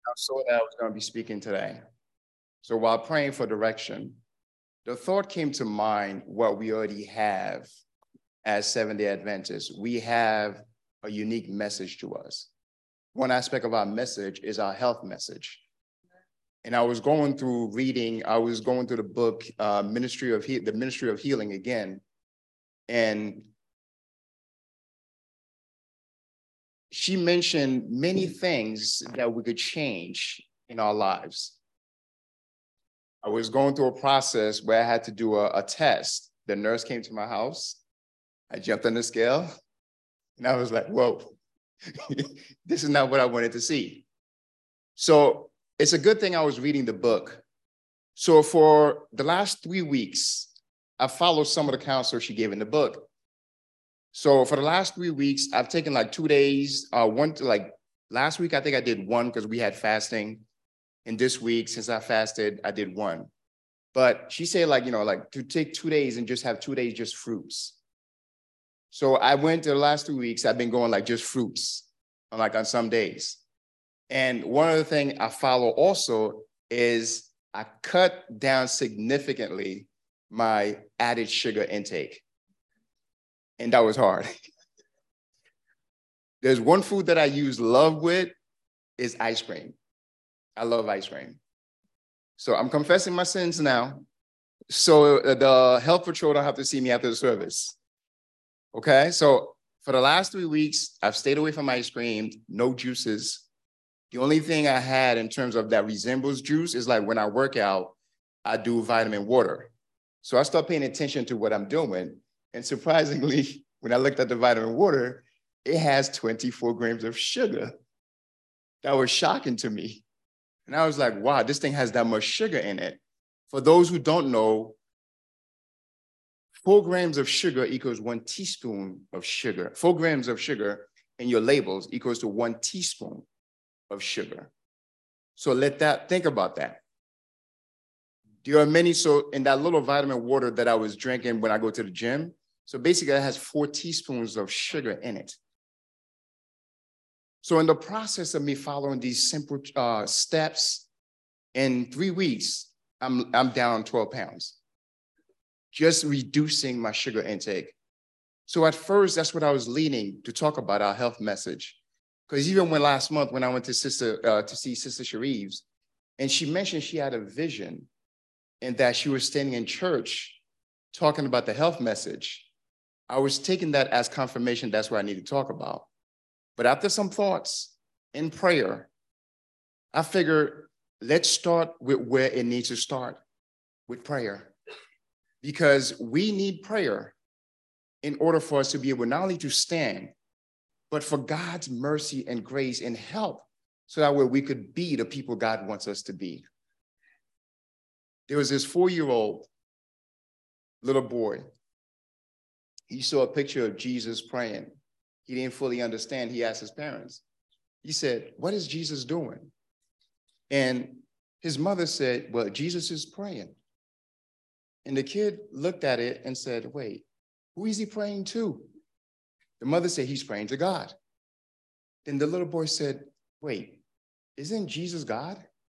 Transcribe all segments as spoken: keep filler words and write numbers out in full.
I saw that I was going to be speaking today. So while praying for direction, the thought came to mind what we already have as Seventh-day Adventists. We have a unique message to us. One aspect of our message is our health message. And I was going through reading, I was going through the book, uh, Ministry of He- the Ministry of Healing again. And she mentioned many things that we could change in our lives. I was going through a process where I had to do a, a test. The nurse came to my house. I jumped on the scale, and I was like, whoa, this is not what I wanted to see. So it's a good thing I was reading the book. So for the last three weeks, I followed some of the counsel she gave in the book. So for the last three weeks, I've taken like two days, uh, one to like last week, I think I did one because we had fasting. And this week, since I fasted, I did one. But she said like, you know, like to take two days and just have two days, just fruits. So I went to the last two weeks, I've been going like just fruits, like on some days. And one other thing I follow also is I cut down significantly my added sugar intake. And that was hard. There's one food that I use love with is ice cream. I love ice cream. So I'm confessing my sins now. So the health patrol don't have to see me after the service. Okay, so for the last three weeks, I've stayed away from ice cream, no juices. The only thing I had in terms of that resembles juice is like when I work out, I do vitamin water. So I start paying attention to what I'm doing. And surprisingly, when I looked at the vitamin water, it has twenty-four grams of sugar. That was shocking to me. And I was like, wow, this thing has that much sugar in it. For those who don't know, four grams of sugar equals one teaspoon of sugar. Four grams of sugar in your labels equals to one teaspoon of sugar. So let that, think about that. There are many, so in that little vitamin water that I was drinking when I go to the gym, so basically it has four teaspoons of sugar in it. So in the process of me following these simple uh, steps, in three weeks, I'm, I'm down twelve pounds, just reducing my sugar intake. So at first, that's what I was leaning to talk about, our health message. Because even when last month, when I went to sister uh, to see Sister Sharives, and she mentioned she had a vision and that she was standing in church talking about the health message, I was taking that as confirmation that's what I need to talk about. But after some thoughts in prayer, I figured, let's start with where it needs to start, with prayer. Because we need prayer in order for us to be able not only to stand, but for God's mercy and grace and help so that way we could be the people God wants us to be. There was this four-year-old little boy. He saw a picture of Jesus praying. He didn't fully understand. He asked his parents. He said, what is Jesus doing? And his mother said, well, Jesus is praying. And the kid looked at it and said, wait, who is he praying to? The mother said, he's praying to God. Then the little boy said, wait, isn't Jesus God?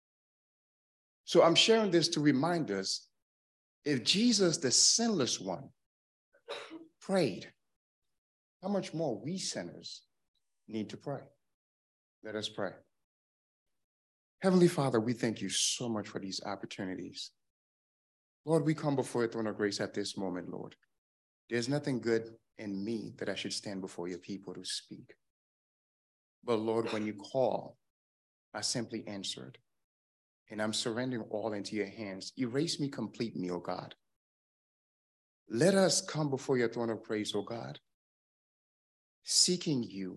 So I'm sharing this to remind us, if Jesus, the sinless one, prayed, how much more we sinners need to pray? Let us pray. Heavenly Father, we thank you so much for these opportunities. Lord, we come before your throne of grace at this moment, Lord. There's nothing good in me that I should stand before your people to speak. But Lord, when you call, I simply answered. And I'm surrendering all into your hands. Erase me, complete me, O God. Let us come before your throne of grace, O God, seeking you.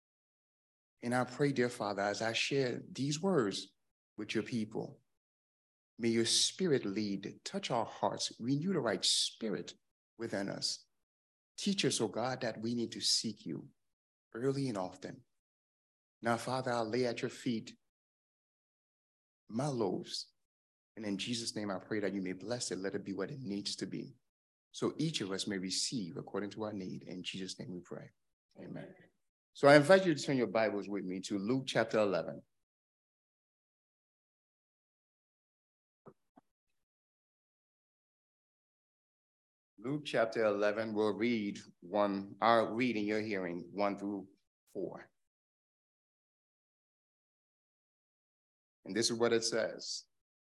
And I pray, dear Father, as I share these words with your people, may your spirit lead, touch our hearts, renew the right spirit within us. Teach us, O God, that we need to seek you early and often. Now, Father, I'll lay at your feet my loaves. And in Jesus' name, I pray that you may bless it. Let it be what it needs to be. So each of us may receive according to our need. In Jesus' name we pray. Amen. So I invite you to turn your Bibles with me to Luke chapter eleven. Luke chapter eleven, we'll read one, I'll read in your hearing, one through four. And this is what it says.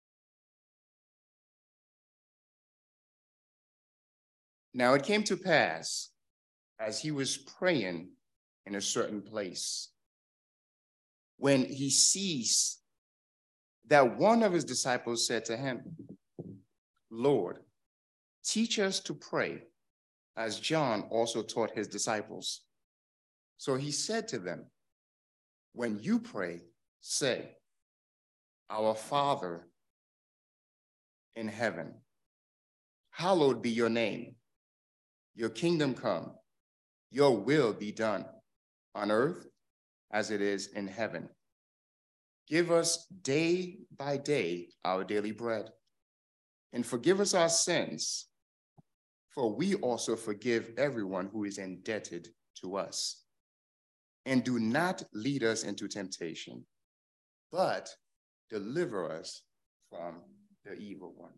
Now it came to pass, as he was praying in a certain place, when he ceased, that one of his disciples said to him, Lord, teach us to pray, as John also taught his disciples. So he said to them, when you pray, say, Our Father in heaven, hallowed be your name. Your kingdom come, your will be done on earth as it is in heaven. Give us day by day our daily bread, and forgive us our sins, for we also forgive everyone who is indebted to us. And do not lead us into temptation, but deliver us from the evil one.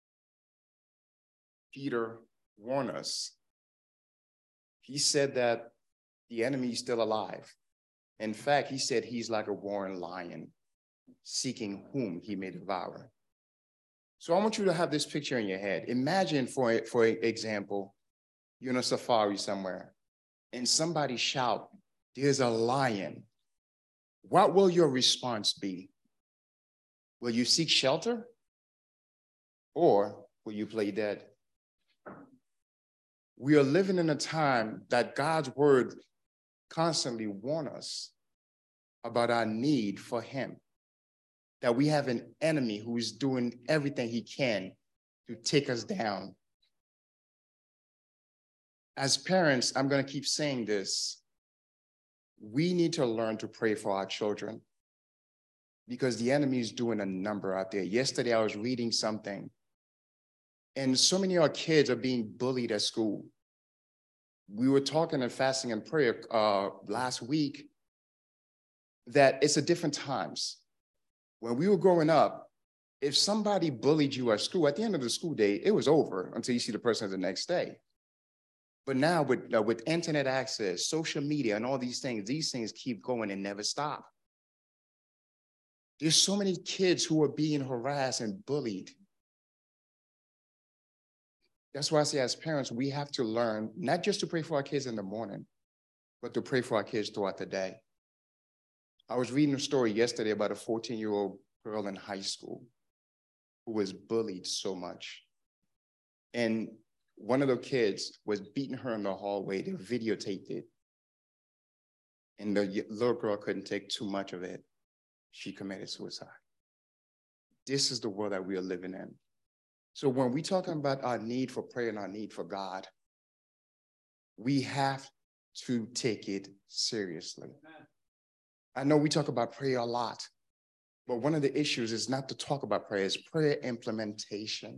Peter warned us. He said that the enemy is still alive. In fact, he said he's like a roaring lion, seeking whom he may devour. So I want you to have this picture in your head. Imagine, for, for example, you're in a safari somewhere, and somebody shout, there's a lion. What will your response be? Will you seek shelter? Or will you play dead? We are living in a time that God's word constantly warns us about our need for him, that we have an enemy who is doing everything he can to take us down. As parents, I'm going to keep saying this. We need to learn to pray for our children because the enemy is doing a number out there. Yesterday, I was reading something, and so many of our kids are being bullied at school. We were talking in fasting and prayer uh, last week that it's at different times. When we were growing up, if somebody bullied you at school, at the end of the school day, it was over until you see the person the next day. But now with, uh, with internet access, social media, and all these things, these things keep going and never stop. There's so many kids who are being harassed and bullied. That's why I say as parents, we have to learn not just to pray for our kids in the morning, but to pray for our kids throughout the day. I was reading a story yesterday about a fourteen-year-old girl in high school who was bullied so much. And one of the kids was beating her in the hallway. They videotaped it. And the little girl couldn't take too much of it. She committed suicide. This is the world that we are living in. So when we're talking about our need for prayer and our need for God, we have to take it seriously. I know we talk about prayer a lot, but one of the issues is not to talk about prayer, it's prayer implementation.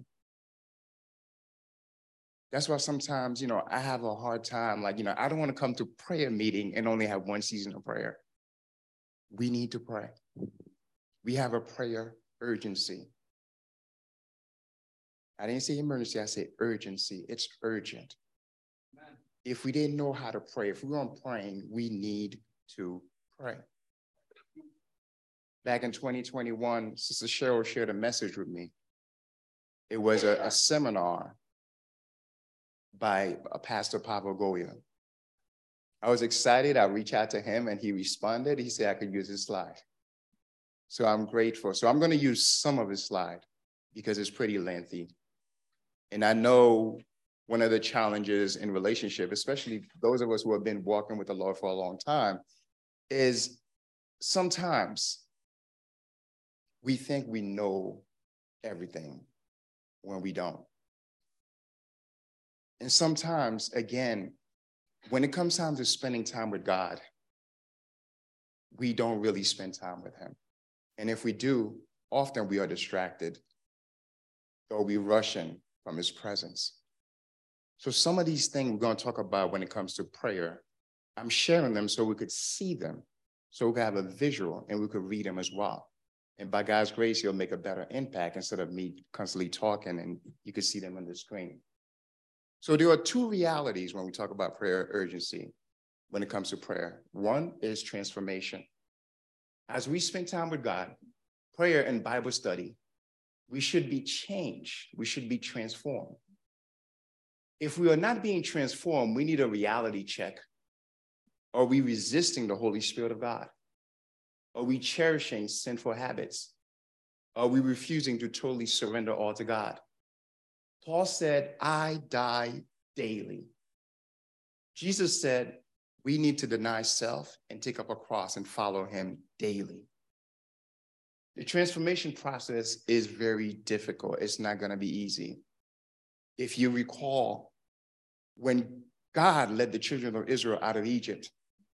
That's why sometimes, you know, I have a hard time, like, you know, I don't want to come to prayer meeting and only have one season of prayer. We need to pray. We have a prayer urgency. I didn't say emergency, I said urgency. It's urgent. Amen. If we didn't know how to pray, if we weren't praying, we need to pray. Back in twenty twenty-one, Sister Cheryl shared a message with me. It was a, a seminar by a Pastor Pablo Goya. I was excited. I reached out to him and he responded. He said I could use his slide. So I'm grateful. So I'm going to use some of his slide because it's pretty lengthy. And I know one of the challenges in relationship, especially those of us who have been walking with the Lord for a long time, is sometimes we think we know everything when we don't. And sometimes, again, when it comes time to spending time with God, we don't really spend time with him. And if we do, often we are distracted or we rush in from his presence. So some of these things we're going to talk about when it comes to prayer, I'm sharing them so we could see them, so we could have a visual and we could read them as well. And by God's grace, he'll make a better impact instead of me constantly talking and you could see them on the screen. So there are two realities when we talk about prayer urgency when it comes to prayer. One is transformation. As we spend time with God, prayer and Bible study, we should be changed. We should be transformed. If we are not being transformed, we need a reality check. Are we resisting the Holy Spirit of God? Are we cherishing sinful habits? Are we refusing to totally surrender all to God? Paul said, I die daily. Jesus said, we need to deny self and take up a cross and follow him daily. The transformation process is very difficult. It's not going to be easy. If you recall, when God led the children of Israel out of Egypt,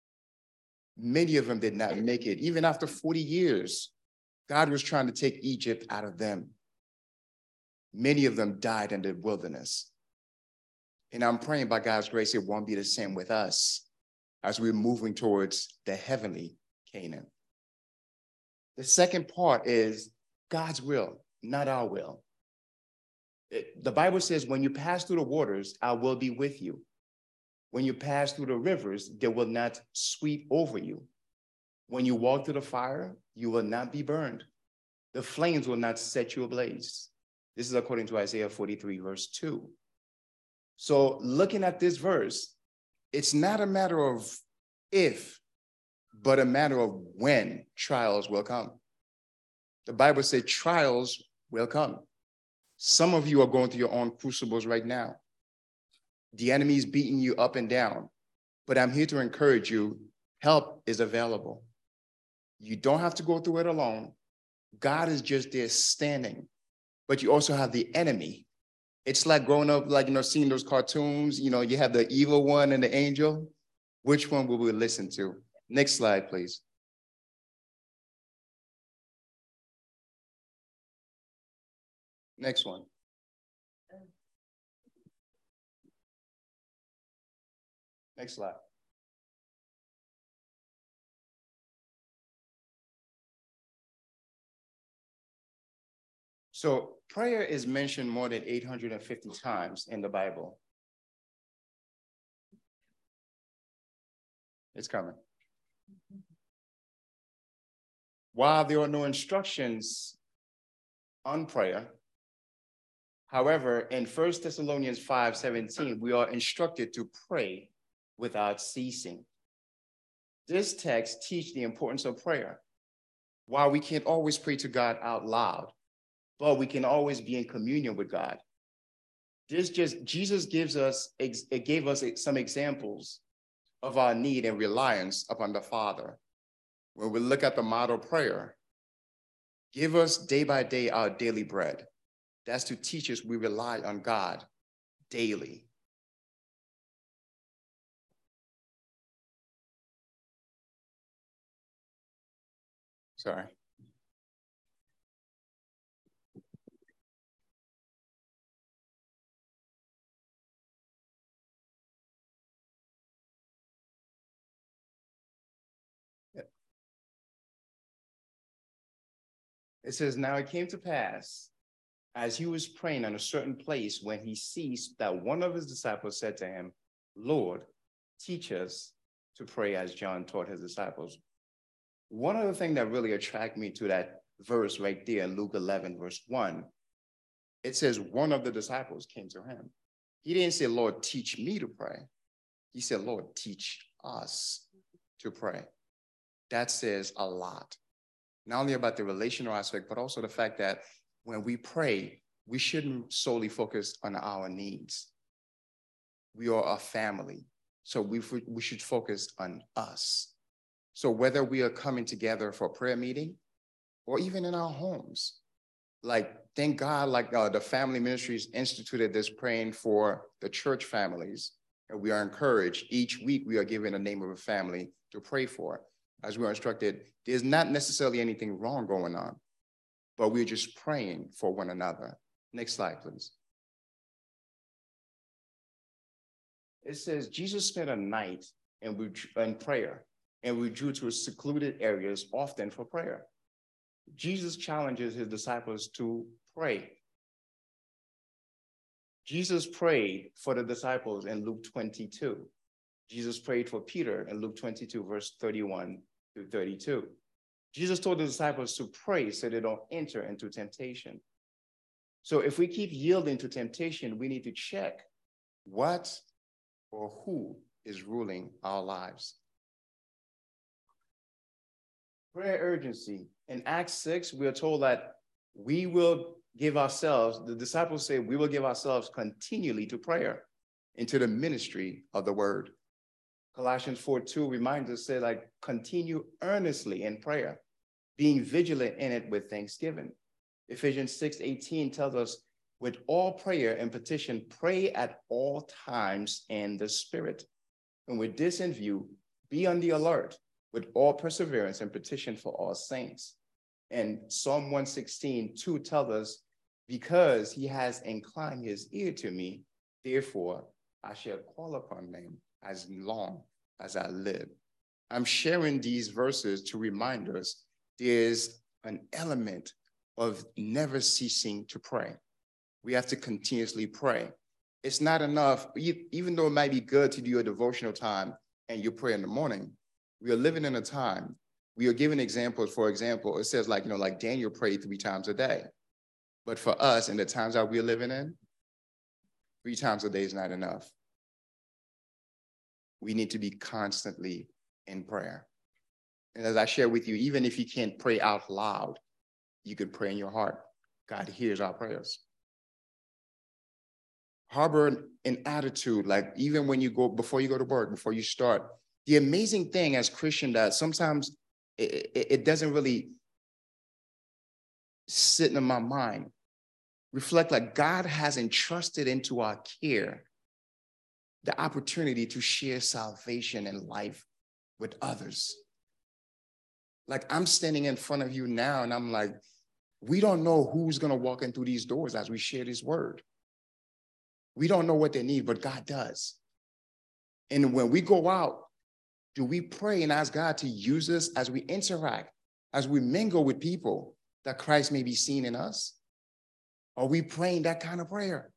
many of them did not make it. Even after forty years, God was trying to take Egypt out of them. Many of them died in the wilderness. And I'm praying by God's grace, it won't be the same with us as we're moving towards the heavenly Canaan. The second part is God's will, not our will. It, the Bible says, when you pass through the waters, I will be with you. When you pass through the rivers, they will not sweep over you. When you walk through the fire, you will not be burned. The flames will not set you ablaze. This is according to Isaiah forty-three, verse two. So looking at this verse, it's not a matter of if, but a matter of when trials will come. The Bible said trials will come. Some of you are going through your own crucibles right now. The enemy is beating you up and down, but I'm here to encourage you. Help is available. You don't have to go through it alone. God is just there standing, but you also have the enemy. It's like growing up, like, you know, seeing those cartoons, you know, you have the evil one and the angel. Which one will we listen to? Next slide, please. Next one. Next slide. So prayer is mentioned more than eight hundred fifty times in the Bible. It's coming. While there are no instructions on prayer, however, in First Thessalonians five seventeen, we are instructed to pray without ceasing. This text teaches the importance of prayer. While we can't always pray to God out loud, but we can always be in communion with God. This just, Jesus gives us, it gave us some examples of our need and reliance upon the Father. When we look at the model prayer, give us day by day our daily bread. That's to teach us we rely on God daily. Sorry. It says, now it came to pass, as he was praying in a certain place, when he ceased, that one of his disciples said to him, Lord, teach us to pray as John taught his disciples. One of the things that really attracted me to that verse right there in Luke eleven, verse one, it says one of the disciples came to him. He didn't say, Lord, teach me to pray. He said, Lord, teach us to pray. That says a lot. Not only about the relational aspect, but also the fact that when we pray, we shouldn't solely focus on our needs. We are a family, so we, we should focus on us. So whether we are coming together for a prayer meeting or even in our homes, like, thank God, like uh, the family ministries instituted this praying for the church families, and we are encouraged. Each week we are given a name of a family to pray for. As we are instructed, there's not necessarily anything wrong going on, but we're just praying for one another. Next slide, please. It says, Jesus spent a night in, in prayer and withdrew to secluded areas often for prayer. Jesus challenges his disciples to pray. Jesus prayed for the disciples in Luke twenty-two. Jesus prayed for Peter in Luke twenty-two, verse thirty-one to thirty-two. Jesus told the disciples to pray so they don't enter into temptation. So if we keep yielding to temptation, we need to check what or who is ruling our lives. Prayer urgency. In Acts six, we are told that we will give ourselves, the disciples say, we will give ourselves continually to prayer, into the ministry of the word. Colossians four two reminds us, say, like, continue earnestly in prayer, being vigilant in it with thanksgiving. Ephesians six eighteen tells us, with all prayer and petition, pray at all times in the Spirit. And with this in view, be on the alert with all perseverance and petition for all saints. And Psalm one sixteen, two tells us, because he has inclined his ear to me, therefore I shall call upon him as long as I live. I'm sharing these verses to remind us there's an element of never ceasing to pray. We have to continuously pray. It's not enough, even though it might be good to do a devotional time and you pray in the morning, we are living in a time, we are giving examples. For example, it says like, you know, like Daniel prayed three times a day. But for us, in the times that we're living in, three times a day is not enough. We need to be constantly in prayer. And as I share with you, even if you can't pray out loud, you could pray in your heart. God hears our prayers. Harbor an attitude, like even when you go, before you go to work, before you start. The amazing thing as Christian that sometimes it, it, it doesn't really sit in my mind. Reflect like God has entrusted into our care the opportunity to share salvation and life with others. Like I'm standing in front of you now and I'm like, we don't know who's going to walk in through these doors as we share this word. We don't know what they need, but God does. And when we go out, do we pray and ask God to use us as we interact, as we mingle with people, that Christ may be seen in us? Are we praying that kind of prayer?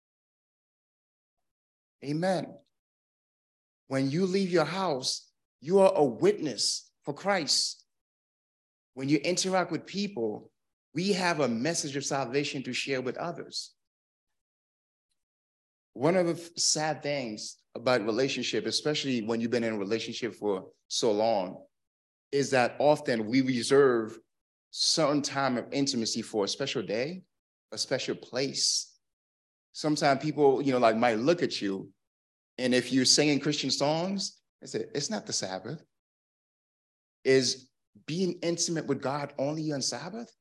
Amen. When you leave your house, you are a witness for Christ. When you interact with people, we have a message of salvation to share with others. One of the sad things about relationship, especially when you've been in a relationship for so long, is that often we reserve certain time of intimacy for a special day, a special place. Sometimes people, you know, like might look at you, and if you're singing Christian songs, they say, it's not the Sabbath. Is being intimate with God only on Sabbath?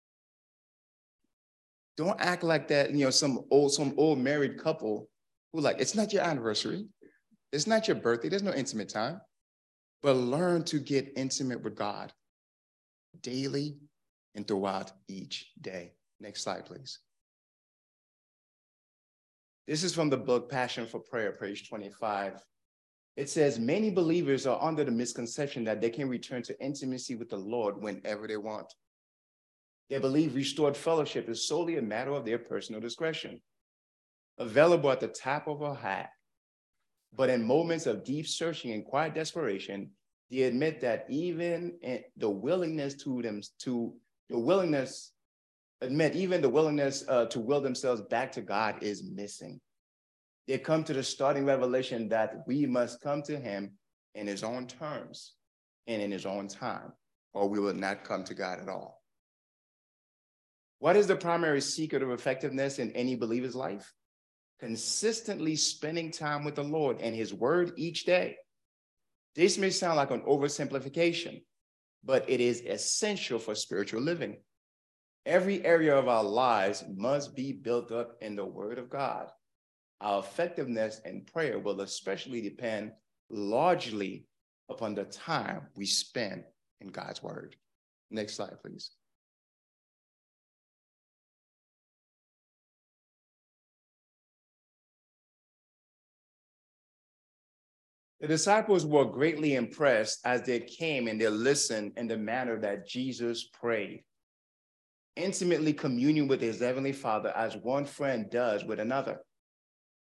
Don't act like that, you know, some old, some old married couple who like, it's not your anniversary. It's not your birthday. There's no intimate time. But learn to get intimate with God daily and throughout each day. Next slide, please. This is from the book Passion for Prayer, page twenty-five. It says, many believers are under the misconception that they can return to intimacy with the Lord whenever they want. They believe restored fellowship is solely a matter of their personal discretion, available at the tap of a hat. But in moments of deep searching and quiet desperation, they admit that even in the willingness to them, to the willingness, admit even the willingness uh, to will themselves back to God is missing. They come to the starting revelation that we must come to him in his own terms and in his own time, or we will not come to God at all. What is the primary secret of effectiveness in any believer's life? Consistently spending time with the Lord and his word each day. This may sound like an oversimplification, but it is essential for spiritual living. Every area of our lives must be built up in the word of God. Our effectiveness in prayer will especially depend largely upon the time we spend in God's word. Next slide, please. The disciples were greatly impressed as they came and they listened in the manner that Jesus prayed, intimately communing with his heavenly Father as one friend does with another.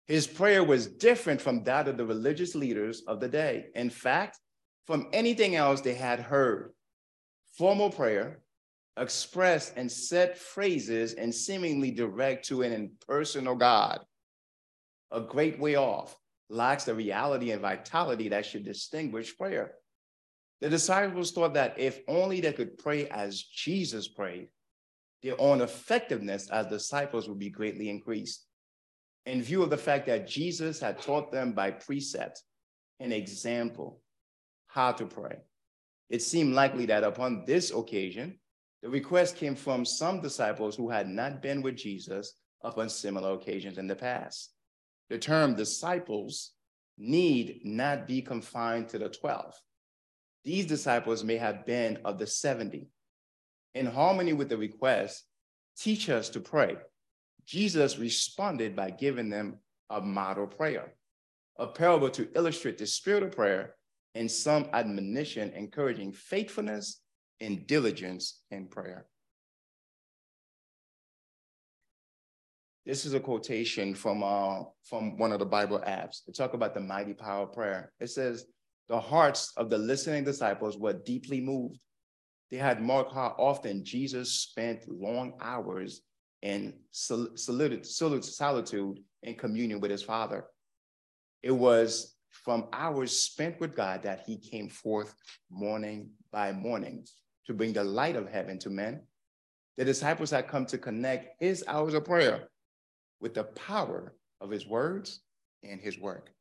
His prayer was different from that of the religious leaders of the day. In fact, from anything else they had heard. Formal prayer, expressed in set phrases and seemingly direct to an impersonal God, a great way off, lacks the reality and vitality that should distinguish prayer. The disciples thought that if only they could pray as Jesus prayed, their own effectiveness as disciples would be greatly increased. In view of the fact that Jesus had taught them by precept and example how to pray, it seemed likely that upon this occasion, the request came from some disciples who had not been with Jesus upon similar occasions in the past. The term disciples need not be confined to the twelve. These disciples may have been of the seventy. In harmony with the request, teach us to pray, Jesus responded by giving them a model prayer, a parable to illustrate the spirit of prayer, and some admonition encouraging faithfulness and diligence in prayer. This is a quotation from, uh, from one of the Bible apps. They talk about the mighty power of prayer. It says, the hearts of the listening disciples were deeply moved. They had marked how often Jesus spent long hours in solitude and communion with his Father. It was from hours spent with God that he came forth morning by morning to bring the light of heaven to men. The disciples had come to connect his hours of prayer with the power of his words and his work.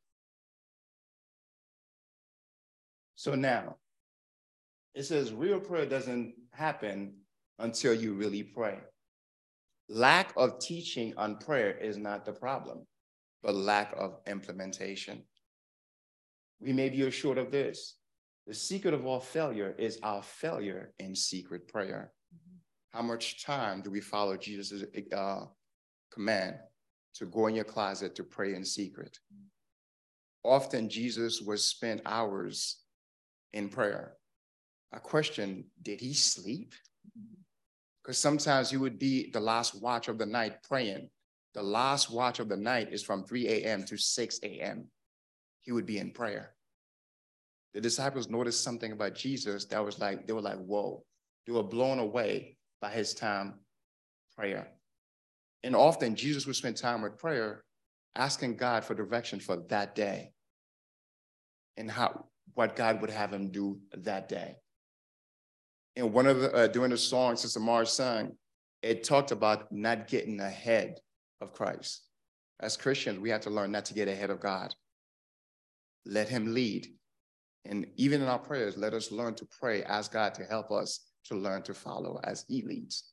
So now, it says real prayer doesn't happen until you really pray. Lack of teaching on prayer is not the problem, but lack of implementation. We may be assured of this. The secret of all failure is our failure in secret prayer. Mm-hmm. How much time do we follow Jesus' uh, command to go in your closet to pray in secret? Mm-hmm. Often Jesus would spend hours in prayer. I question, did he sleep? Because sometimes he would be the last watch of the night praying. The last watch of the night is from three a m to six a m He would be in prayer. The disciples noticed something about Jesus that was like, they were like, whoa. They were blown away by his time prayer. And often Jesus would spend time with prayer, asking God for direction for that day and how, what God would have him do that day. And one of the, uh, during the song Sister Mars sang, it talked about not getting ahead of Christ. As Christians, we have to learn not to get ahead of God. Let him lead. And even in our prayers, let us learn to pray, ask God to help us to learn to follow as he leads.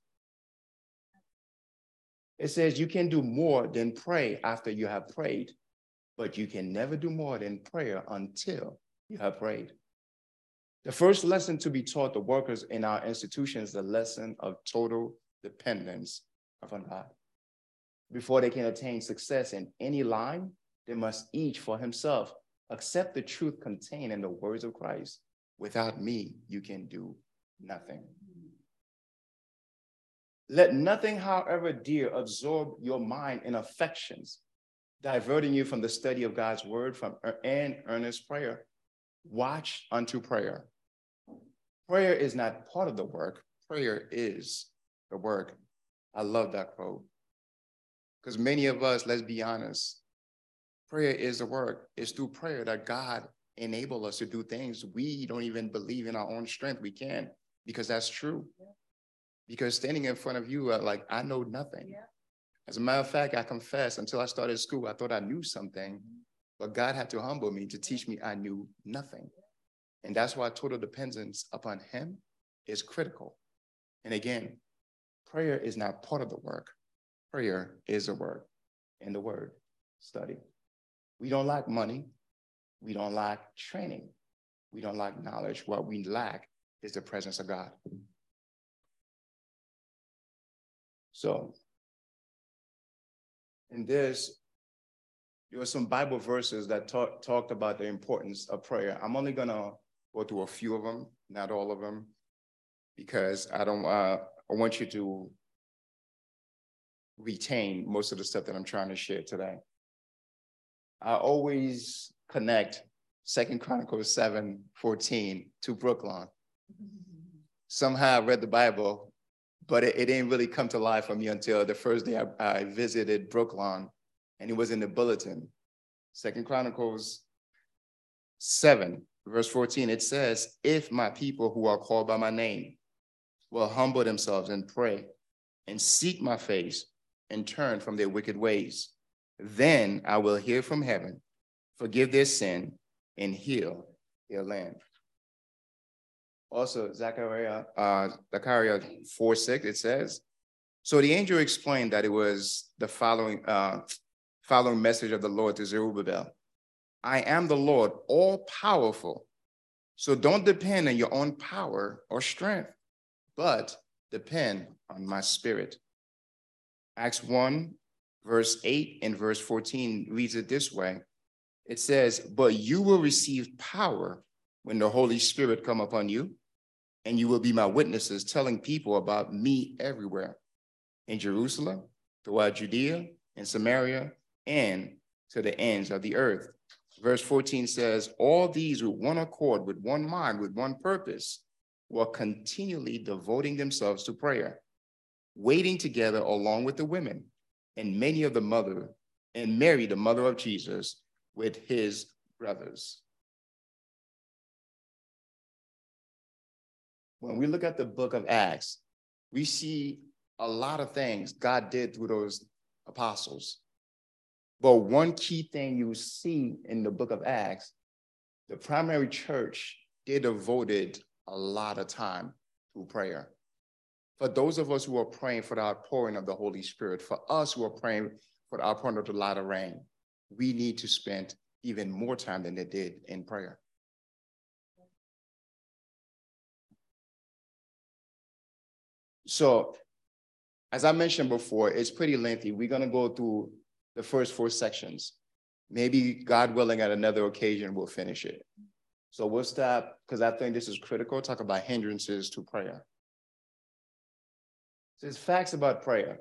It says you can do more than pray after you have prayed, but you can never do more than prayer until you have prayed. The first lesson to be taught the workers in our institutions is the lesson of total dependence upon God. Before they can attain success in any line, they must each for himself accept the truth contained in the words of Christ. Without me, you can do nothing. Let nothing, however dear, absorb your mind and affections, diverting you from the study of God's word from and earnest prayer. Watch unto prayer. Prayer is not part of the work. Prayer is the work. I love that quote. Because many of us, let's be honest, prayer is the work. It's through prayer that God enables us to do things we don't even believe in our own strength we can, because that's true. Yeah. Because standing in front of you, uh, like, I know nothing. Yeah. As a matter of fact, I confess, until I started school, I thought I knew something, but God had to humble me to teach me I knew nothing. And that's why total dependence upon him is critical. And again, prayer is not part of the work. Prayer is the work in the word study. We don't lack money. We don't lack training. We don't lack knowledge. What we lack is the presence of God. So, in this, there were some Bible verses that talk, talked about the importance of prayer. I'm only going to go through a few of them, not all of them, because I don't. Uh, I want you to retain most of the stuff that I'm trying to share today. I always connect Second Chronicles seven fourteen to Brooklyn. Somehow I read the Bible, but it, it didn't really come to life for me until the first day I, I visited Brooklyn, and it was in the bulletin. Second Chronicles seven, verse fourteen, it says, if my people who are called by my name will humble themselves and pray and seek my face and turn from their wicked ways, then I will hear from heaven, forgive their sin, and heal their land. Also, Zechariah, uh, Zechariah four six, it says, so the angel explained that it was the following, uh, following message of the Lord to Zerubbabel. I am the Lord, all powerful. So don't depend on your own power or strength, but depend on my spirit. Acts one, verse eight and verse fourteen reads it this way. It says, but you will receive power when the Holy Spirit come upon you, and you will be my witnesses, telling people about me everywhere, in Jerusalem, throughout Judea and Samaria, and to the ends of the earth. Verse fourteen says, all these with one accord, with one mind, with one purpose, were continually devoting themselves to prayer, waiting together along with the women, and many of the mother, and Mary, the mother of Jesus, with his brothers. When we look at the book of Acts, we see a lot of things God did through those apostles. But one key thing you see in the book of Acts, the primary church, they devoted a lot of time to prayer. For those of us who are praying for the outpouring of the Holy Spirit, for us who are praying for the outpouring of the latter rain, we need to spend even more time than they did in prayer. So, as I mentioned before, it's pretty lengthy. We're going to go through the first four sections. Maybe, God willing, at another occasion, we'll finish it. So we'll stop, because I think this is critical, talk about hindrances to prayer. So it's facts about prayer.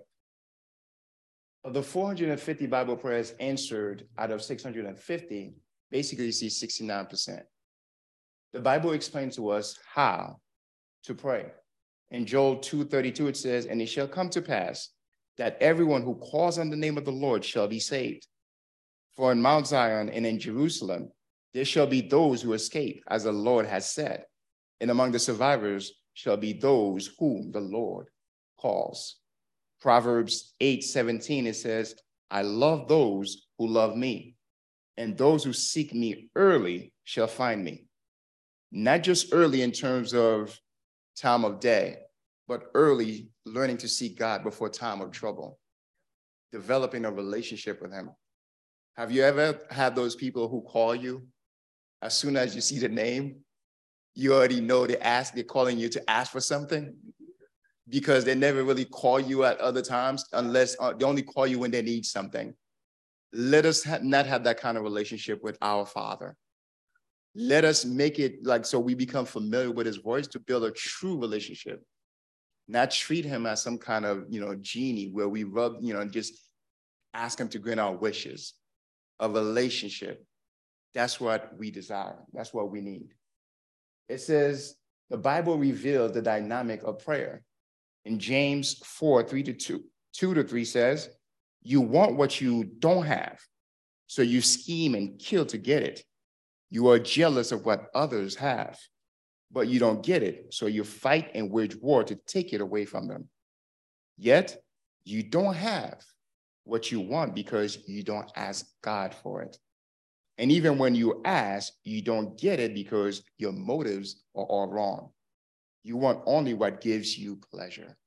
Of the four hundred fifty Bible prayers answered out of six hundred fifty, basically you see sixty-nine percent. The Bible explains to us how to pray. In Joel two thirty-two, it says, and it shall come to pass that everyone who calls on the name of the Lord shall be saved. For in Mount Zion and in Jerusalem, there shall be those who escape, as the Lord has said. And among the survivors shall be those whom the Lord calls. Proverbs eight seventeen, it says, I love those who love me, and those who seek me early shall find me. Not just early in terms of time of day, but early learning to seek God before time of trouble, developing a relationship with him. Have you ever had those people who call you as soon as you see the name, you already know they ask, they're calling you to ask for something? Because they never really call you at other times unless uh, they only call you when they need something. Let us ha- not have that kind of relationship with our Father. Let us make it like so we become familiar with his voice to build a true relationship, not treat him as some kind of, you know, genie where we rub, you know, just ask him to grant our wishes. A relationship. That's what we desire. That's what we need. It says the Bible reveals the dynamic of prayer. In James four, three to two, two to three says, you want what you don't have, so you scheme and kill to get it. You are jealous of what others have, but you don't get it, so you fight and wage war to take it away from them. Yet, you don't have what you want because you don't ask God for it. And even when you ask, you don't get it because your motives are all wrong. You want only what gives you pleasure.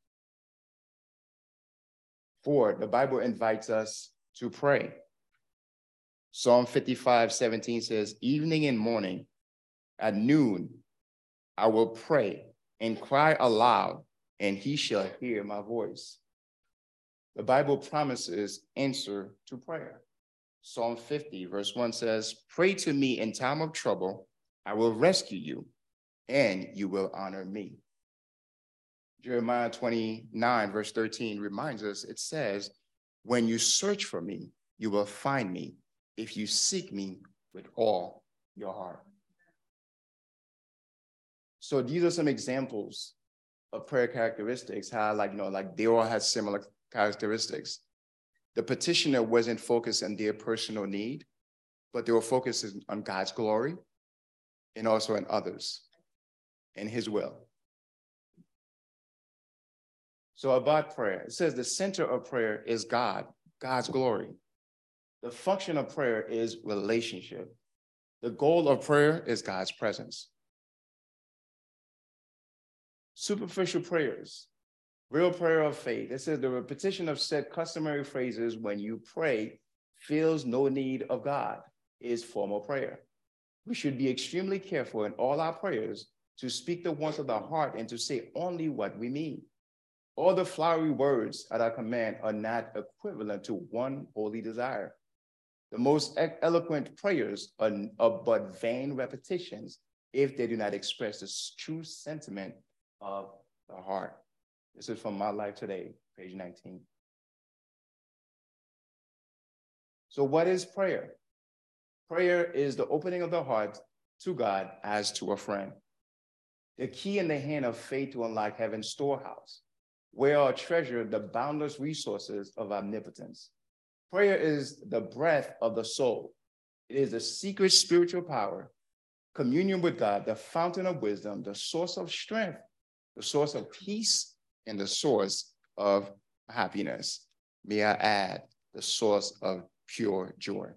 Four, the Bible invites us to pray. Psalm fifty-five, seventeen says, evening and morning, at noon, I will pray and cry aloud, and he shall hear my voice. The Bible promises answer to prayer. Psalm fifty, verse one says, pray to me in time of trouble, I will rescue you, and you will honor me. Jeremiah twenty-nine, verse thirteen reminds us, it says, when you search for me, you will find me. if you seek me with all your heart. So these are some examples of prayer characteristics, how like, you know, like they all had similar characteristics. The petitioner wasn't focused on their personal need, but they were focused on God's glory and also on others and his will. So about prayer, it says the center of prayer is God, God's glory. The function of prayer is relationship. The goal of prayer is God's presence. Superficial prayers, real prayer of faith. It says the repetition of said customary phrases when you pray feels no need of God is formal prayer. We should be extremely careful in all our prayers to speak the wants of the heart and to say only what we mean. All the flowery words at our command are not equivalent to one holy desire. The most eloquent prayers are, are but vain repetitions if they do not express the true sentiment of the heart. This is from My Life Today, page nineteen. So what is prayer? Prayer is the opening of the heart to God as to a friend. The key in the hand of faith to unlock heaven's storehouse, where are treasured the boundless resources of omnipotence. Prayer is the breath of the soul. It is the secret spiritual power, communion with God, the fountain of wisdom, the source of strength, the source of peace, and the source of happiness. May I add, the source of pure joy.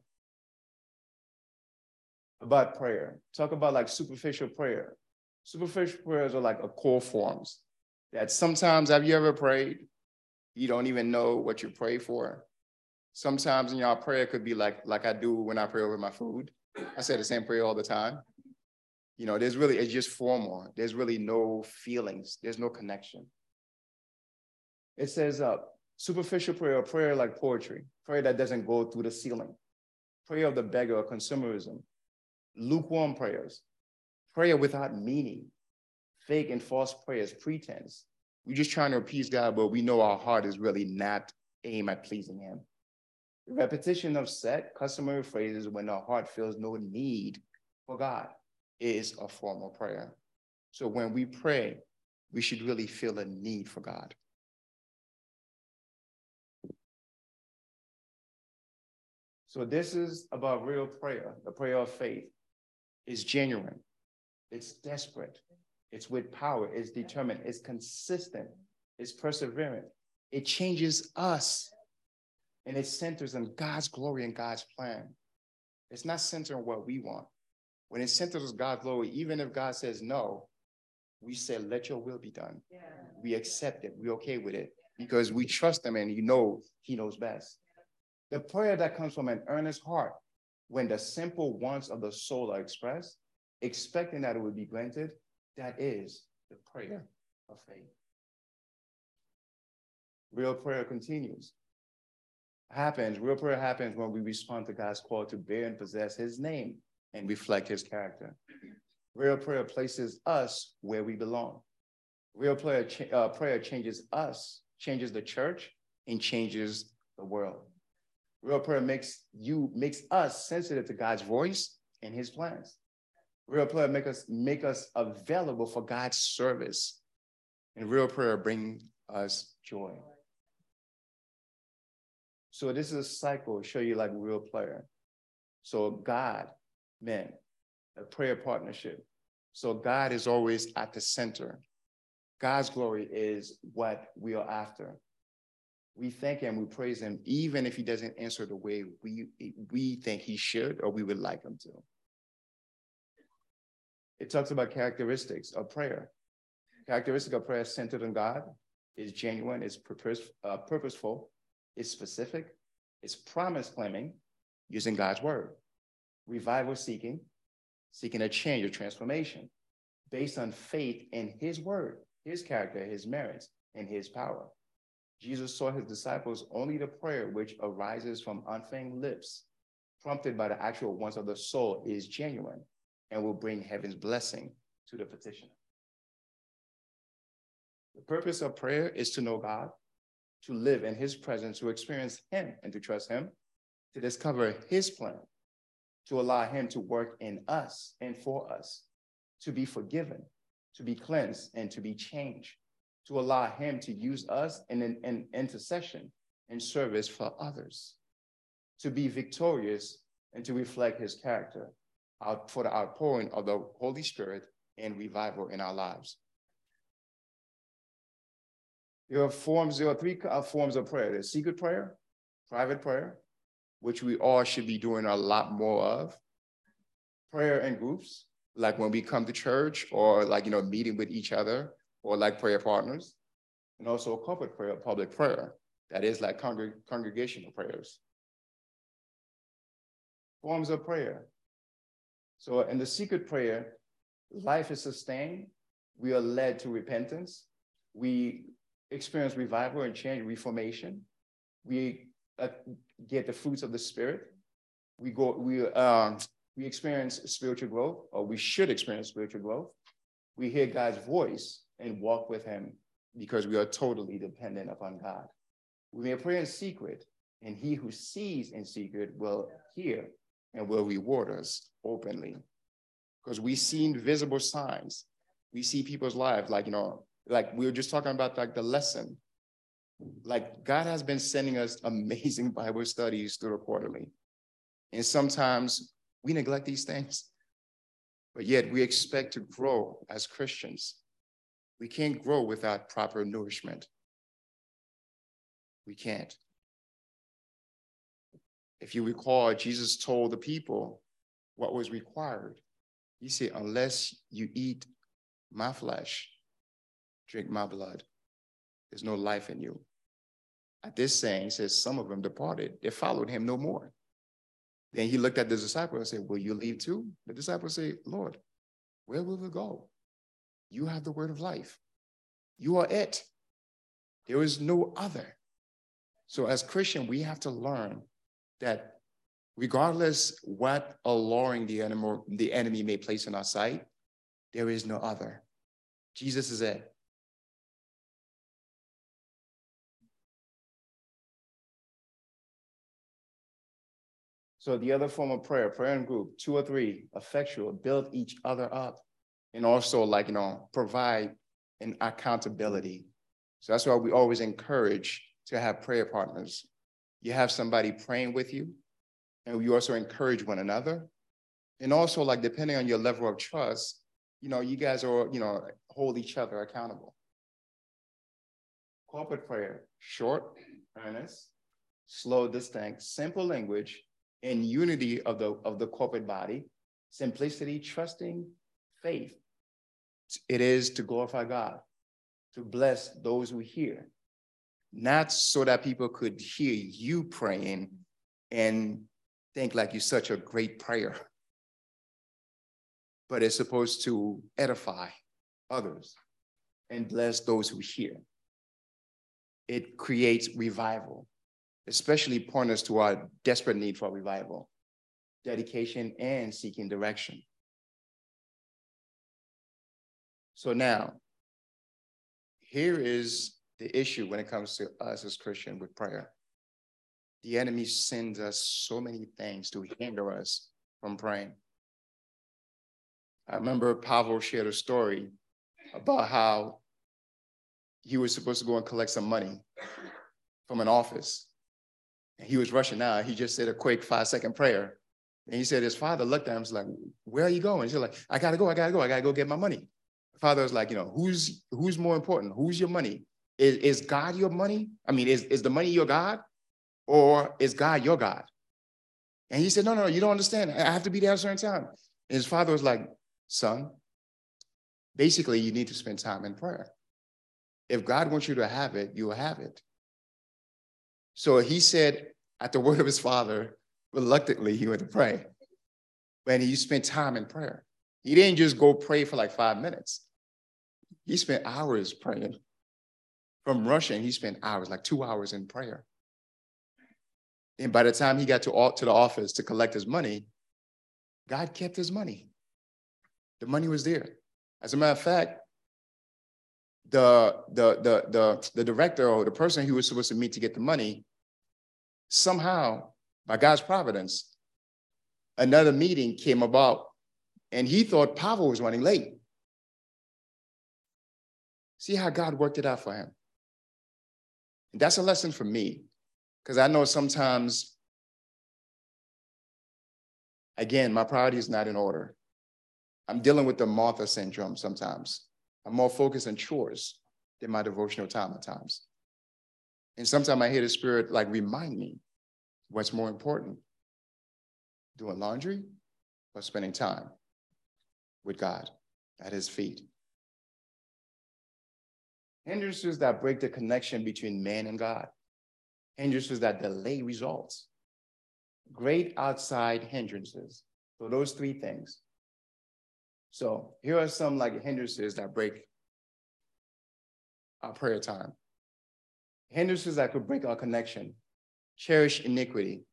About prayer, talk about like superficial prayer. Superficial prayers are like a core forms that sometimes, have you ever prayed? You don't even know what you pray for. Sometimes in your prayer could be like, like I do when I pray over my food. I say the same prayer all the time. You know, there's really, it's just formal. There's really no feelings. There's no connection. It says uh, superficial prayer, or prayer like poetry, prayer that doesn't go through the ceiling, prayer of the beggar or consumerism, lukewarm prayers, prayer without meaning, fake and false prayers, pretense. We're just trying to appease God, but we know our heart is really not aimed at pleasing him. The repetition of set, customary phrases when our heart feels no need for God is a form of prayer. So when we pray, we should really feel a need for God. So this is about real prayer. The prayer of faith is genuine. It's desperate. It's with power. It's determined. It's consistent. It's perseverant. It changes us. And it centers on God's glory and God's plan. It's not centered on what we want. When it centers on God's glory, even if God says no, we say, let your will be done. Yeah. We accept it. We're okay with it because we trust him and you know he knows best. The prayer that comes from an earnest heart, when the simple wants of the soul are expressed, expecting that it would be granted, that is the prayer of faith. Real prayer continues. Happens, real prayer happens when we respond to God's call to bear and possess his name and reflect his character. Real prayer places us where we belong. Real prayer, uh, prayer changes us, changes the church, and changes the world. Real prayer makes you, makes us sensitive to God's voice and his plans. Real prayer make us, make us available for God's service. And real prayer brings us joy. So this is a cycle to show you like real prayer. So God, man, a prayer partnership. So God is always at the center. God's glory is what we are after. We thank him, we praise him, even if he doesn't answer the way we, we think he should or we would like him to. It talks about characteristics of prayer. Characteristic of prayer centered on God is genuine, is purpose, uh, purposeful, is specific, is promise claiming, using God's word. Revival seeking, seeking a change or transformation based on faith in his word, his character, his merits, and his power. Jesus saw his disciples only the prayer which arises from unfeigned lips, prompted by the actual wants of the soul, is genuine and will bring heaven's blessing to the petitioner. The purpose of prayer is to know God, to live in his presence, to experience him and to trust him, to discover his plan, to allow him to work in us and for us, to be forgiven, to be cleansed, and to be changed, to allow him to use us in an in intercession and service for others, to be victorious and to reflect his character out for the outpouring of the Holy Spirit and revival in our lives. There are forms, there are three forms of prayer. There's secret prayer, private prayer, which we all should be doing a lot more of. Prayer in groups, like when we come to church or like, you know, meeting with each other or like prayer partners. And also corporate prayer, public prayer. That is like congreg congregational prayers. Forms of prayer. So in the secret prayer, life is sustained. We are led to repentance. We experience revival and change, reformation. We uh, get the fruits of the Spirit. We go, we, um, we experience spiritual growth, or we should experience spiritual growth. We hear God's voice and walk with him because we are totally dependent upon God. We may pray in secret, and he who sees in secret will hear and will reward us openly. Because we see invisible signs. We see people's lives, like, you know, like we were just talking about like the lesson. Like God has been sending us amazing Bible studies through the quarterly. And sometimes we neglect these things, but yet we expect to grow as Christians. We can't grow without proper nourishment. We can't. If you recall, Jesus told the people what was required. He said, unless you eat my flesh, drink my blood, there's no life in you. At this saying, he says, some of them departed. They followed him no more. Then he looked at the disciples and said, will you leave too? The disciples say, Lord, where will we go? You have the word of life. You are it. There is no other. So as Christian, we have to learn that regardless what alluring the enemy, the enemy may place in our sight, there is no other. Jesus is it. So the other form of prayer, prayer in group, two or three, effectual, build each other up. And also like, you know, provide an accountability. So that's why we always encourage to have prayer partners. You have somebody praying with you, and we also encourage one another. And also, like, depending on your level of trust, you know, you guys are, you know, hold each other accountable. Corporate prayer, short, earnest, slow, distinct, simple language, and unity of the, of the corporate body, simplicity, trusting, faith. It is to glorify God, to bless those who hear, not so that people could hear you praying and think like you're such a great prayer, but it's supposed to edify others and bless those who hear. It creates revival, especially pointing us to our desperate need for revival, dedication, and seeking direction. So now, here is the issue when it comes to us as Christians with prayer. The enemy sends us so many things to hinder us from praying. I remember Pavel shared a story about how he was supposed to go and collect some money from an office. And he was rushing out. He just said a quick five-second prayer. And he said his father looked at him and was like, where are you going? He's like, I got to go, I got to go, I got to go get my money. The father was like, you know, who's who's more important? Who's your money? Is, is God your money? I mean, is, is the money your God? Or is God your God? And he said, no, no, you don't understand. I have to be there at a certain time. And his father was like, son, basically you need to spend time in prayer. If God wants you to have it, you will have it. So he said, at the word of his father, reluctantly, he went to pray. When he spent time in prayer. He didn't just go pray for like five minutes. He spent hours praying. From rushing, he spent hours, like two hours in prayer. And by the time he got to, to the office to collect his money, God kept his money. The money was there. As a matter of fact, the, the, the, the, the director or the person who was supposed to meet to get the money, somehow, by God's providence, another meeting came about, and he thought Pavel was running late. See how God worked it out for him. And that's a lesson for me, because I know sometimes, again, my priority is not in order. I'm dealing with the Martha syndrome sometimes. I'm more focused on chores than my devotional time at times. And sometimes I hear the Spirit like remind me what's more important, doing laundry or spending time with God at his feet. Hindrances that break the connection between man and God. Hindrances that delay results. Great outside hindrances. So those three things. So here are some like hindrances that break our prayer time. Hindrances that could break our connection. Cherish iniquity.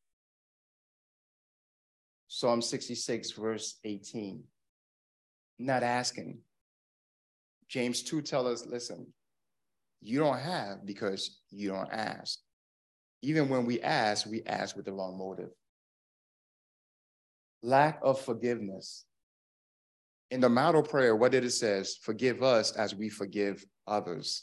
Psalm sixty-six, verse eighteen. Not asking. James two tells us, listen, you don't have because you don't ask. Even when we ask, we ask with the wrong motive. Lack of forgiveness. In the model prayer, what did it say? Forgive us as we forgive others.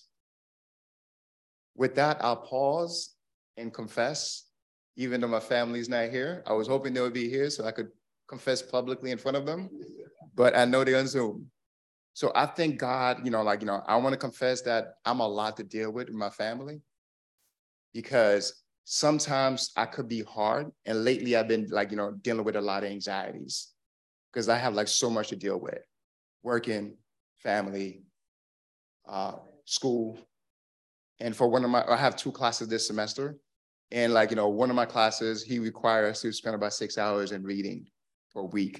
With that, I'll pause and confess, even though my family's not here. I was hoping they would be here so I could confess publicly in front of them, but I know they're on Zoom. So I thank God, you know, like, you know, I want to confess that I'm a lot to deal with in my family, because sometimes I could be hard. And lately I've been like, you know, dealing with a lot of anxieties because I have like so much to deal with. Working, family, uh, school. And for one of my, I have two classes this semester. And like, you know, one of my classes, he requires us to spend about six hours in reading for a week.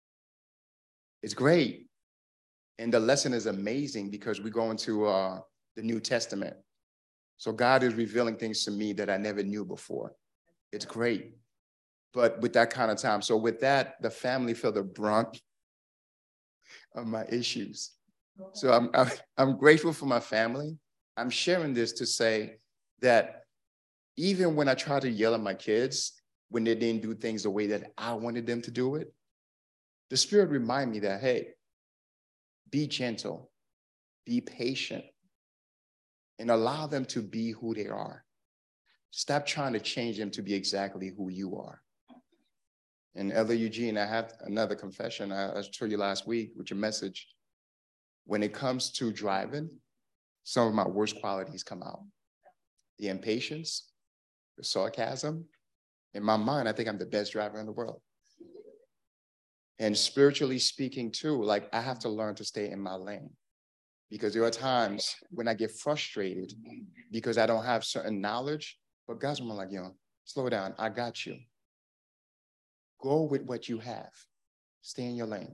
It's great. And the lesson is amazing because we go into uh, the New Testament. So God is revealing things to me that I never knew before. It's great. But with that kind of time, so with that, the family feel the brunt of my issues. So I'm, I'm, I'm grateful for my family. I'm sharing this to say that even when I try to yell at my kids, when they didn't do things the way that I wanted them to do it, the Spirit remind me that, hey, be gentle, be patient, and allow them to be who they are. Stop trying to change them to be exactly who you are. And Elder Eugene, I have another confession. I, I told you last week with your message. When it comes to driving, some of my worst qualities come out. The impatience, the sarcasm. In my mind, I think I'm the best driver in the world. And spiritually speaking too, like I have to learn to stay in my lane. Because there are times when I get frustrated because I don't have certain knowledge, but God's more like, you know, slow down, I got you. Go with what you have. Stay in your lane.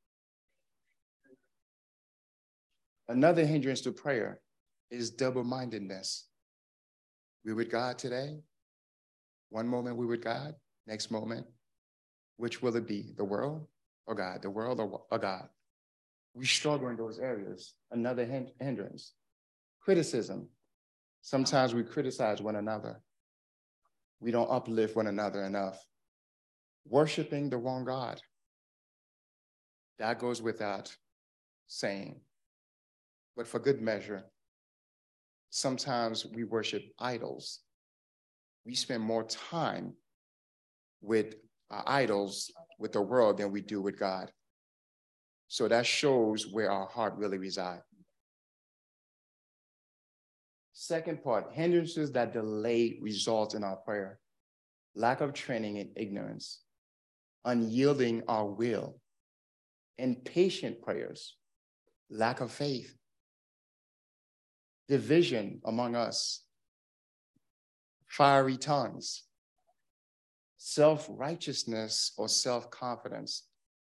Another hindrance to prayer is double-mindedness. We're with God today. One moment we're with God, next moment, which will it be? The world or God? The world or, or God? We struggle in those areas. Another hindrance. Criticism. Sometimes we criticize one another. We don't uplift one another enough. Worshiping the wrong God. That goes without saying. But for good measure, sometimes we worship idols. We spend more time with our idols, with the world, than we do with God. So that shows where our heart really resides. Second part, hindrances that delay results in our prayer. Lack of training and ignorance. Unyielding our will. Impatient prayers. Lack of faith. Division among us. Fiery tongues. Self-righteousness or self-confidence.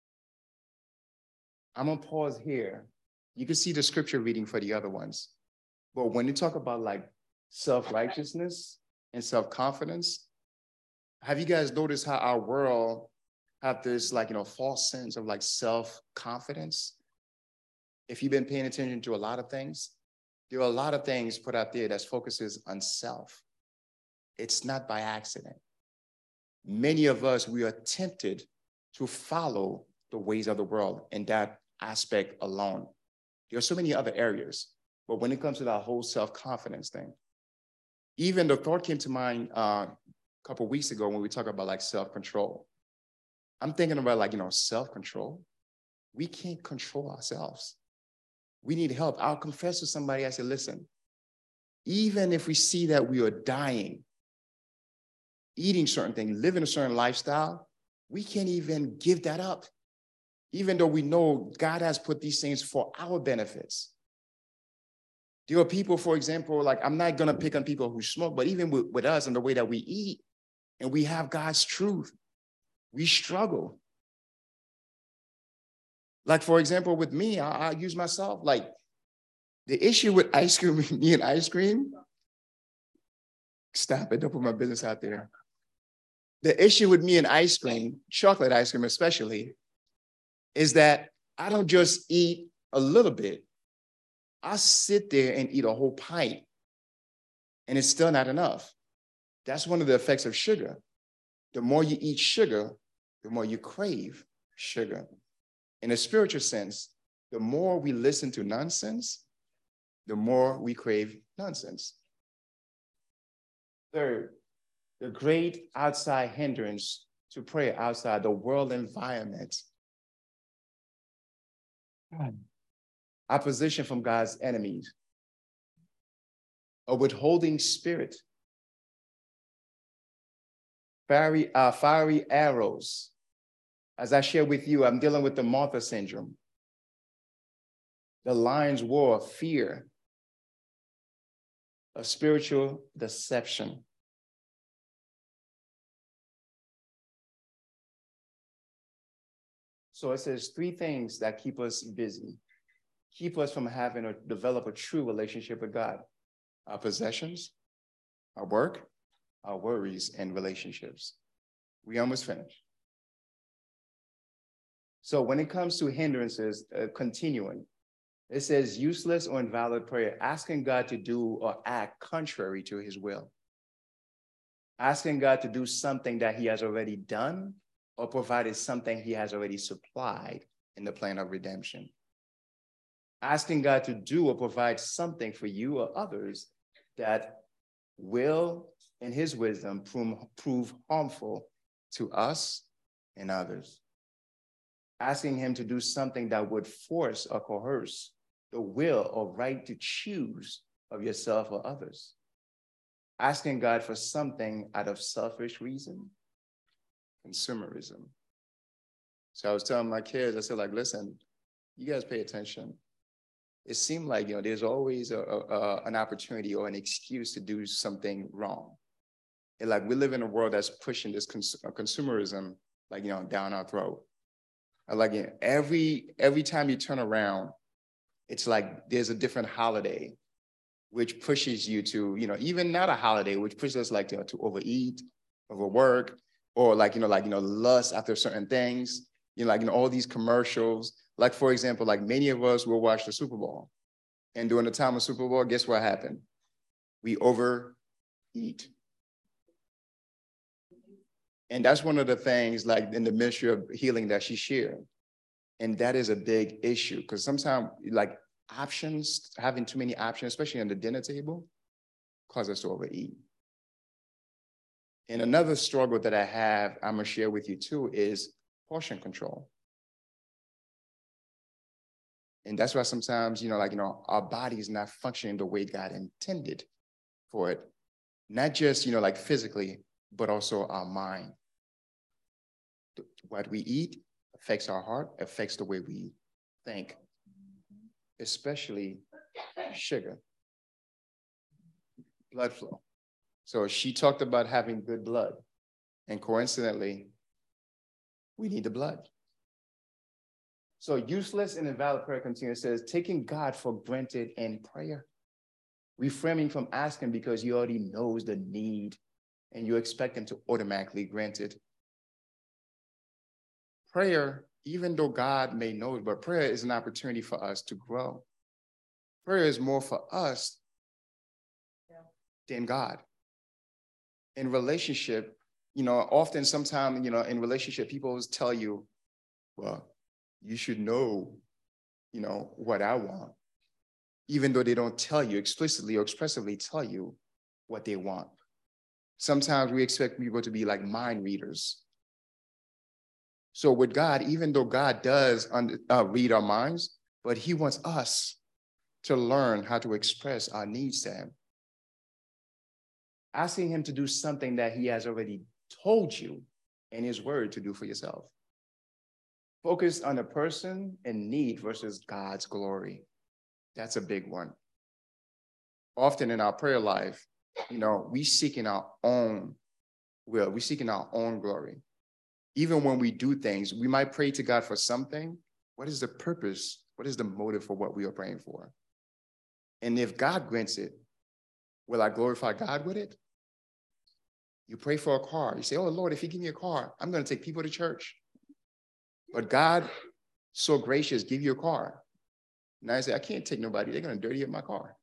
I'm going to pause here. You can see the scripture reading for the other ones. But when you talk about like self-righteousness and self-confidence, have you guys noticed how our world have this like, you know, false sense of like self-confidence? If you've been paying attention to a lot of things, there are a lot of things put out there that focuses on self. It's not by accident. Many of us, we are tempted to follow the ways of the world in that aspect alone. There are so many other areas, but when it comes to that whole self-confidence thing, even the thought came to mind uh, a couple of weeks ago when we talk about like self-control. I'm thinking about like, you know, self-control. We can't control ourselves. We need help. I'll confess to somebody, I said, listen, even if we see that we are dying, eating certain things, living a certain lifestyle, we can't even give that up. Even though we know God has put these things for our benefits. There are people, for example, like I'm not gonna pick on people who smoke, but even with, with us and the way that we eat, and we have God's truth, we struggle. Like, for example, with me, I, I use myself, like the issue with ice cream, me and ice cream, stop it, don't put my business out there. The issue with me and ice cream, chocolate ice cream especially, is that I don't just eat a little bit. I sit there and eat a whole pint, and it's still not enough. That's one of the effects of sugar. The more you eat sugar, the more you crave sugar. In a spiritual sense, the more we listen to nonsense, the more we crave nonsense. Third, the great outside hindrance to prayer outside the world environment. Opposition from God's enemies, a withholding spirit, fiery, uh, fiery arrows. As I share with you, I'm dealing with the Martha syndrome, the lion's roar of fear, a spiritual deception. So it says three things that keep us busy, keep us from having or develop a true relationship with God: our possessions, our work, our worries, and relationships. We almost finished. So when it comes to hindrances, uh, continuing, it says useless or invalid prayer, asking God to do or act contrary to his will. Asking God to do something that he has already done or provided something he has already supplied in the plan of redemption. Asking God to do or provide something for you or others that will, in his wisdom, prove, prove harmful to us and others. Asking him to do something that would force or coerce the will or right to choose of yourself or others. Asking God for something out of selfish reason, consumerism. So I was telling my kids, I said, like, listen, you guys pay attention. It seemed like, you know, there's always a, a, an opportunity or an excuse to do something wrong. And like, we live in a world that's pushing this cons consumerism, like, you know, down our throat. Like, you know, every, every time you turn around, it's like there's a different holiday, which pushes you to, you know, even not a holiday, which pushes us like to, to overeat, overwork, or like, you know, like, you know, lust after certain things, you know, like, you know, all these commercials. Like, for example, like many of us will watch the Super Bowl. And during the time of Super Bowl, guess what happened? We overeat. And that's one of the things like in the ministry of healing that she shared. And that is a big issue because sometimes like options, having too many options, especially on the dinner table, cause us to overeat. And another struggle that I have, I'm gonna share with you too, is portion control. And that's why sometimes, you know, like, you know, our body is not functioning the way God intended for it. Not just, you know, like physically, but also our mind. What we eat affects our heart, affects the way we think, especially sugar, blood flow. So she talked about having good blood. And coincidentally, we need the blood. So useless and invalid prayer continues, says, taking God for granted in prayer. Refraining from asking because he already knows the need and you expect him to automatically grant it. Prayer, even though God may know it, but prayer is an opportunity for us to grow. Prayer is more for us yeah. than God. In relationship, You know, often, sometimes, you know, in relationship, people always tell you, well, you should know, you know, what I want, even though they don't tell you explicitly or expressively tell you what they want. Sometimes we expect people to be like mind readers. So with God, even though God does under, uh, read our minds, but he wants us to learn how to express our needs to him. Asking him to do something that he has already told you in his word to do for yourself. Focus on the person and need versus God's glory. That's a big one. Often in our prayer life, you know, we seek in our own will, we seek in our own glory. Even when we do things, we might pray to God for something. What is the purpose? What is the motive for what we are praying for? And if God grants it, will I glorify God with it? You pray for a car. You say, oh, Lord, if you give me a car, I'm going to take people to church. But God, so gracious, give you a car. Now I say, I can't take nobody. They're going to dirty up my car.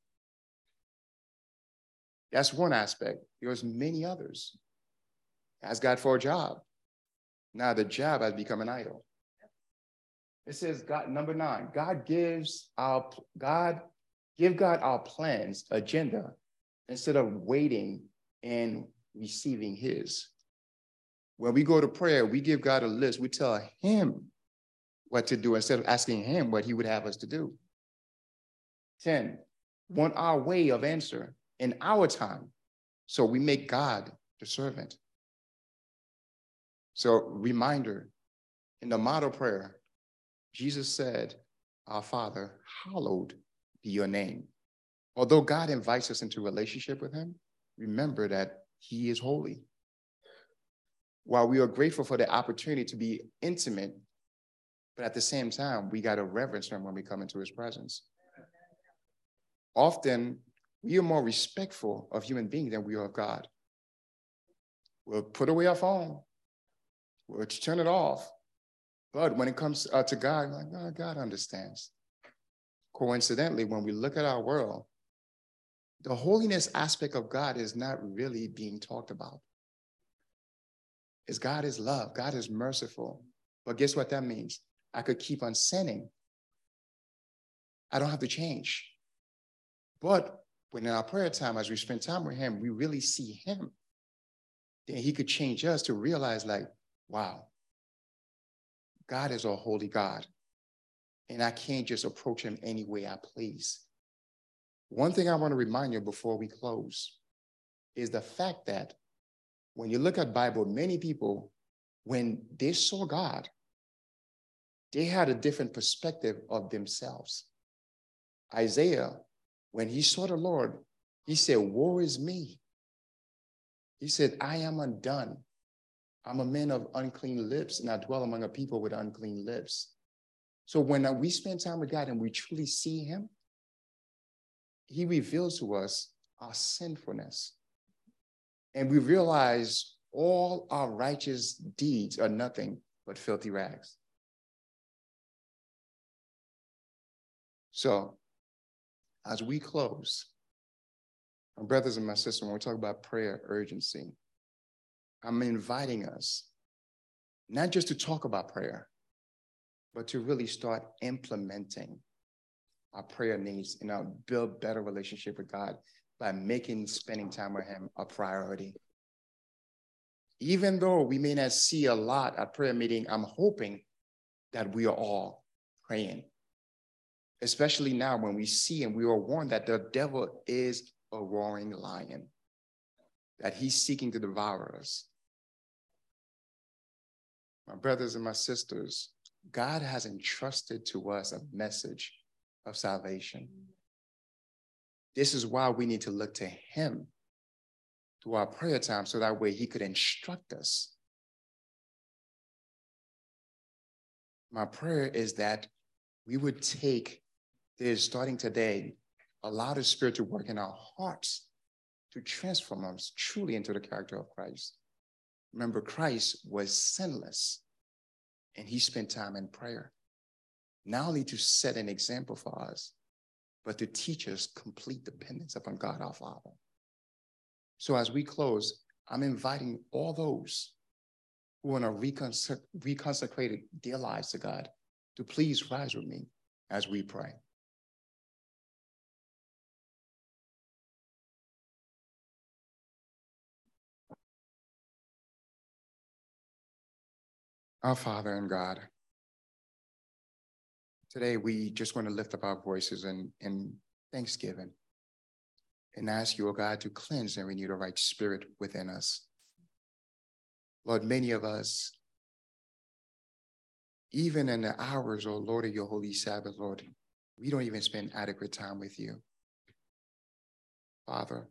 That's one aspect. There's many others. Ask God for a job. Now the job has become an idol. It says, God, number nine, God gives our, God, give God our plans, agenda, instead of waiting and receiving his. When we go to prayer, we give God a list. We tell him what to do instead of asking him what he would have us to do. ten, want our way of answer in our time. So we make God the servant. So reminder, in the model prayer, Jesus said, our Father, hallowed be your name. Although God invites us into a relationship with him, remember that he is holy. While we are grateful for the opportunity to be intimate, but at the same time, we got to reverence him when we come into his presence. Often, we are more respectful of human beings than we are of God. We'll put away our phone. We'll turn it off. But when it comes uh, to God, I'm like, oh, God understands. Coincidentally, when we look at our world, the holiness aspect of God is not really being talked about. Is God is love. God is merciful. But guess what that means? I could keep on sinning. I don't have to change. But when in our prayer time, as we spend time with him, we really see him. Then he could change us to realize like, wow, God is a holy God. And I can't just approach him any way I please. One thing I want to remind you before we close is the fact that when you look at Bible, many people, when they saw God, they had a different perspective of themselves. Isaiah, when he saw the Lord, he said, woe is me. He said, I am undone. I'm a man of unclean lips, and I dwell among a people with unclean lips. So when we spend time with God and we truly see him, he reveals to us our sinfulness. And we realize all our righteous deeds are nothing but filthy rags. So, as we close, my brothers and my sisters, when we talk about prayer urgency, I'm inviting us not just to talk about prayer, but to really start implementing our prayer needs and our build better relationship with God by making spending time with him a priority. Even though we may not see a lot at prayer meeting, I'm hoping that we are all praying. Especially now when we see and we are warned that the devil is a roaring lion, that he's seeking to devour us. My brothers and my sisters, God has entrusted to us a message of salvation. This is why we need to look to him through our prayer time so that way he could instruct us. My prayer is that we would take this starting today, allow the Spirit to work in our hearts to transform us truly into the character of Christ. Remember, Christ was sinless and he spent time in prayer, not only to set an example for us, but to teach us complete dependence upon God our Father. So as we close, I'm inviting all those who want to reconsec reconsecrate their lives to God to please rise with me as we pray. Our Father and God, today we just want to lift up our voices in, in thanksgiving and ask you, oh God, to cleanse and renew the right spirit within us. Lord, many of us, even in the hours, oh Lord, of your holy Sabbath, Lord, we don't even spend adequate time with you. Father,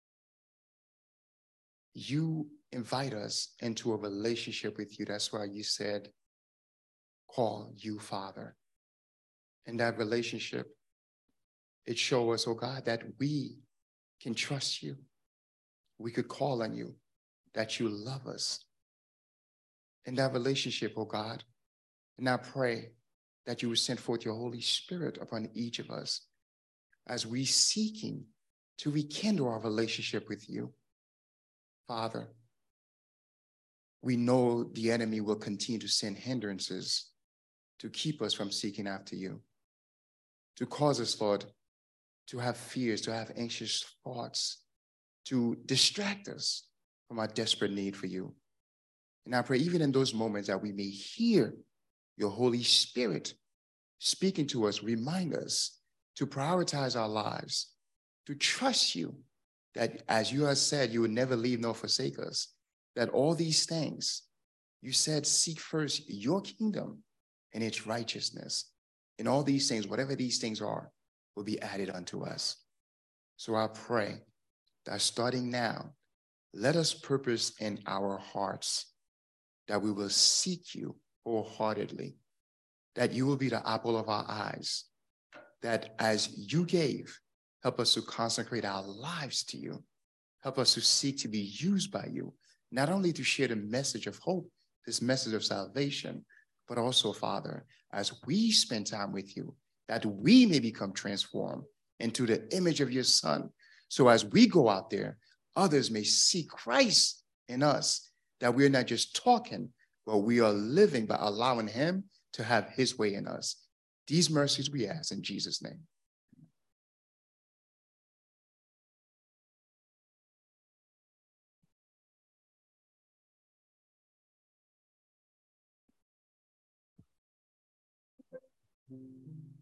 you invite us into a relationship with you. That's why you said, call you Father. In that relationship, it shows us, oh God, that we can trust you. We could call on you, that you love us. In that relationship, oh God, and I pray that you would send forth your Holy Spirit upon each of us as we seeking to rekindle our relationship with you. Father, we know the enemy will continue to send hindrances to keep us from seeking after you, to cause us, Lord, to have fears, to have anxious thoughts, to distract us from our desperate need for you. And I pray even in those moments that we may hear your Holy Spirit speaking to us, remind us to prioritize our lives, to trust you, that as you have said, you would never leave nor forsake us, that all these things, you said, seek first your kingdom and its righteousness. And all these things, whatever these things are, will be added unto us. So I pray that starting now, let us purpose in our hearts that we will seek you wholeheartedly, that you will be the apple of our eyes, that as you gave, help us to consecrate our lives to you. Help us to seek to be used by you, not only to share the message of hope, this message of salvation, but also, Father, as we spend time with you, that we may become transformed into the image of your Son. So as we go out there, others may see Christ in us, that we're not just talking, but we are living by allowing him to have his way in us. These mercies we ask in Jesus' name.